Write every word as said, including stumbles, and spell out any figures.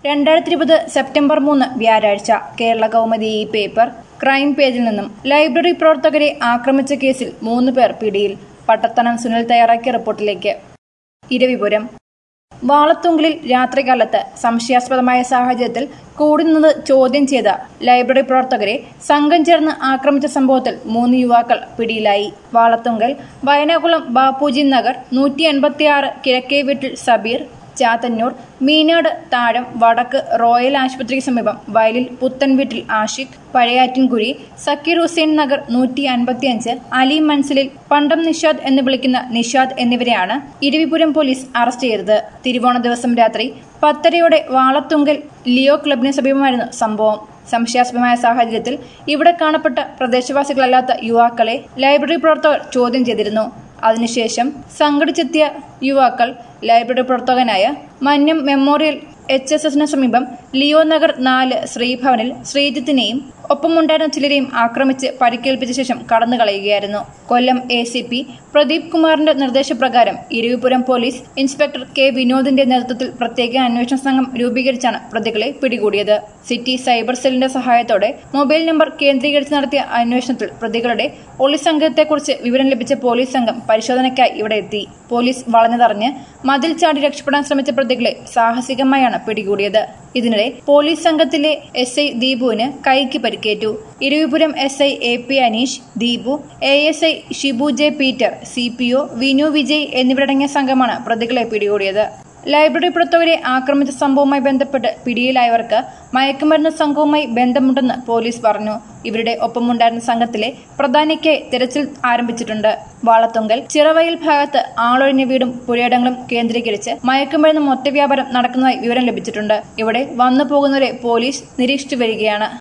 രണ്ടായിരത്തി ഇരുപത് സെപ്റ്റംബർ മൂന്ന് വ്യാഴാഴ്ച കേരള കൗമുദി ഈ പേപ്പർ ക്രൈം പേജിൽ നിന്നും ലൈബ്രറി പ്രവർത്തകരെ ആക്രമിച്ച കേസിൽ മൂന്ന് പേർ പിടിയിൽ. പട്ടത്തനം സുനിൽ തയ്യാറാക്കിയ റിപ്പോർട്ടിലേക്ക്. ഇരവിപുരം വാളത്തുങ്കലിൽ രാത്രികാലത്ത് സംശയാസ്പദമായ സാഹചര്യത്തിൽ കൂടി നിന്ന് ചോദ്യം ചെയ്ത ലൈബ്രറി പ്രവർത്തകരെ സംഘം ചേർന്ന് ആക്രമിച്ച സംഭവത്തിൽ മൂന്ന് യുവാക്കൾ പിടിയിലായി. വാളത്തുങ്കൽ വയനാകുളം ബാപ്പുജി നഗർ നൂറ്റി എൺപത്തിയാറ് കിഴക്കേ വീട്ടിൽ സബീർ, ചാത്തന്നൂർ മീനാട് താഴം വടക്ക് റോയൽ ആശുപത്രിക്ക് സമീപം വയലിൽ പുത്തൻ വീട്ടിൽ ആഷിഖ്, പഴയാറ്റിൻകുഴി സക്കീർ ഹുസൈൻ നഗർ നൂറ്റി അൻപത്തിയഞ്ച് അലി മൻസിലിൽ പണ്ടം നിഷാദ് എന്ന് വിളിക്കുന്ന നിഷാദ് എന്നിവരെയാണ് ഇരവിപുരം പോലീസ് അറസ്റ്റ് ചെയ്തത്. തിരുവോണ ദിവസം രാത്രി പത്തരയോടെ വാളത്തുങ്കൽ ലിയോ ക്ലബിന് സമീപമായിരുന്നു സംഭവം. സംശയാസ്പദമായ സാഹചര്യത്തിൽ ഇവിടെ കാണപ്പെട്ട പ്രദേശവാസികളല്ലാത്ത യുവാക്കളെ ലൈബ്രറി പ്രവർത്തകർ ചോദ്യം ചെയ്തിരുന്നു. അതിനുശേഷം സംഘടിച്ചെത്തിയ യുവാക്കൾ ലൈബ്രറി പ്രവർത്തകനായ മന്യം മെമ്മോറിയൽ എച്ച് എസ് എസിന് സമീപം ലിയോ നഗർ നാല് ശ്രീഭവനിൽ ശ്രീജിത്തിനെയും ഒപ്പമുണ്ടായിരുന്ന ചിലരെയും ആക്രമിച്ച് പരിക്കേൽപ്പിച്ച ശേഷം കടന്നു കളയുകയായിരുന്നു. Kollam A C P Pradeep കുമാറിന്റെ നിർദ്ദേശപ്രകാരം ഇരവിപുരം പോലീസ് ഇൻസ്പെക്ടർ കെ വിനോദിന്റെ നേതൃത്വത്തിൽ പ്രത്യേക അന്വേഷണ സംഘം രൂപീകരിച്ചാണ് പ്രതികളെ പിടികൂടിയത്. സിറ്റി സൈബർ സെല്ലിന്റെ സഹായത്തോടെ മൊബൈൽ നമ്പർ കേന്ദ്രീകരിച്ച് നടത്തിയ അന്വേഷണത്തിൽ പ്രതികളുടെ ഒളിസംഘത്തെക്കുറിച്ച് വിവരം ലഭിച്ച പോലീസ് സംഘം പരിശോധനയ്ക്കായി ഇവിടെ എത്തി. പോലീസ് വളഞ്ഞതറിഞ്ഞ് മതിൽ ചാടി രക്ഷപ്പെടാൻ ശ്രമിച്ച പ്രതികളെ സാഹസികമായാണ് പിടികൂടിയത്. ഇതിനിടെ പോലീസ് സംഘത്തിലെ എസ് ഐ ദീപുവിന് കൈക്ക് പരിക്കേറ്റു. Iravipuram S I A P Aneesh, Deepu, A S I Shibu J Peter, C P O Vinu Vijay എന്നിവരടങ്ങിയ സംഘമാണ് പ്രതികളെ പിടികൂടിയത്. ലൈബ്രറി പ്രവർത്തകരെ ആക്രമിച്ച സംഭവവുമായി ബന്ധപ്പെട്ട് പിടിയിലായവർക്ക് മയക്കുമരുന്ന് സംഘവുമായി ബന്ധമുണ്ടെന്ന് പോലീസ് പറഞ്ഞു. ഇവരുടെ ഒപ്പമുണ്ടായിരുന്ന സംഘത്തിലെ പ്രധാനിക്കായി തെരച്ചിൽ ആരംഭിച്ചിട്ടുണ്ട്. വാളത്തുങ്കൽ ചിറവയൽ ഭാഗത്ത് ആളൊഴിഞ്ഞ വീടും പുരയിടങ്ങളും കേന്ദ്രീകരിച്ച് മയക്കുമരുന്ന് മൊത്തവ്യാപാരം നടക്കുന്നതായി വിവരം ലഭിച്ചിട്ടുണ്ട്. ഇവിടെ വന്നു പോകുന്നവരെ പോലീസ് നിരീക്ഷിച്ചു വരികയാണ്.